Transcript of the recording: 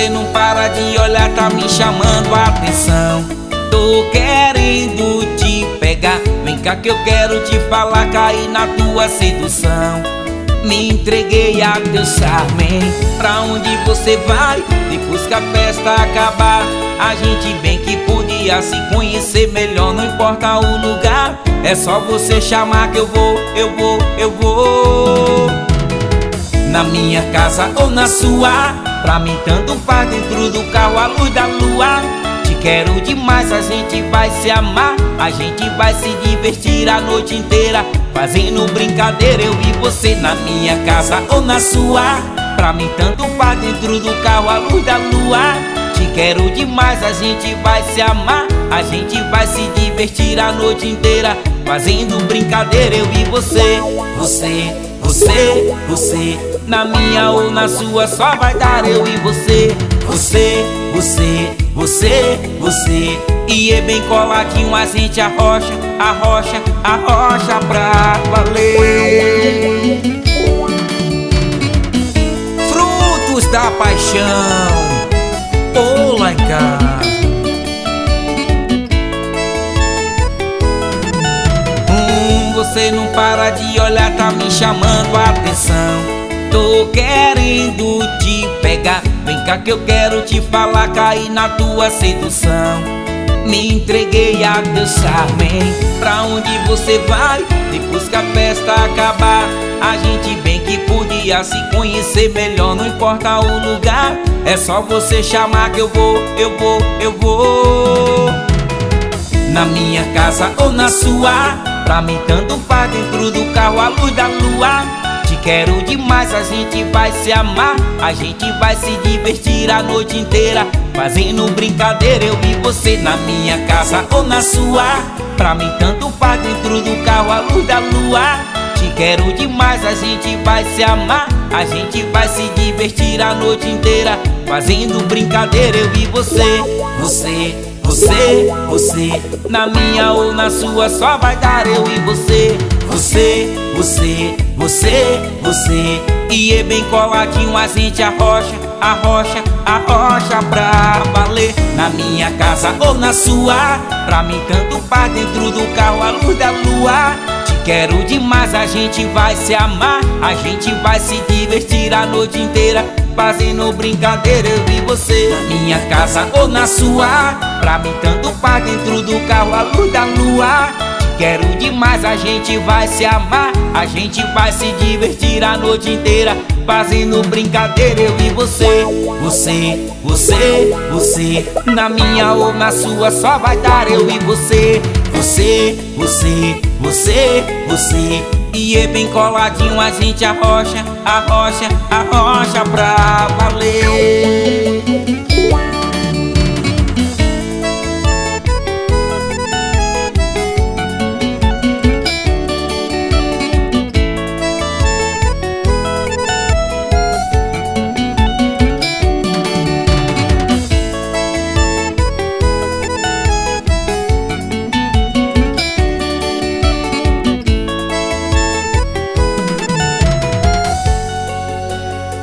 Você não para de olhar, tá me chamando a atenção. Tô querendo te pegar, vem cá que eu quero te falar, cair na tua sedução. Me entreguei a teu charme. Pra onde você vai depois que a festa acabar? A gente bem que podia se conhecer melhor, não importa o lugar. É só você chamar que eu vou, eu vou, eu vou. Na minha casa ou na sua, pra mim tanto faz, dentro do carro à luz da lua. Te quero demais, a gente vai se amar, a gente vai se divertir a noite inteira, fazendo brincadeira eu e você. Na minha casa ou na sua, pra mim tanto faz, dentro do carro à luz da lua. Te quero demais, a gente vai se amar, a gente vai se divertir a noite inteira, fazendo brincadeira eu e você. Você, na minha ou na sua, só vai dar eu e você. Você, e é bem coladinho, a gente arrocha pra valer. Frutos da paixão, ou lá em casa. Você não para de olhar, tá me chamando a atenção. Tô querendo te pegar, vem cá que eu quero te falar, cair na tua sedução. Me entreguei a teu charme. Pra onde você vai depois que a festa acabar? A gente bem que podia se conhecer melhor, não importa o lugar. É só você chamar que eu vou, eu vou, eu vou. Na minha casa ou na sua, pra mim tanto faz, dentro do carro à luz da lua. Te quero demais, a gente vai se amar, a gente vai se divertir a noite inteira, fazendo brincadeira eu e você. Na minha casa ou na sua, pra mim tanto faz, dentro do carro à luz da lua. Te quero demais, a gente vai se amar, a gente vai se divertir a noite inteira, fazendo brincadeira eu e você. Você, na minha ou na sua, só vai dar eu e você. Você, e é bem coladinho, a gente arrocha pra valer. Na minha casa ou na sua, pra mim tanto faz, dentro do carro à luz da lua. Te quero demais, a gente vai se amar, a gente vai se divertir a noite inteira, fazendo brincadeira eu e você. Na minha casa ou na sua, pra mim tanto faz, dentro do carro à luz da lua. Te quero demais, a gente vai se amar, a gente vai se divertir a noite inteira, fazendo brincadeira eu e você. Você, na minha ou na sua, só vai dar eu e você. Você, e é bem coladinho, a gente arrocha pra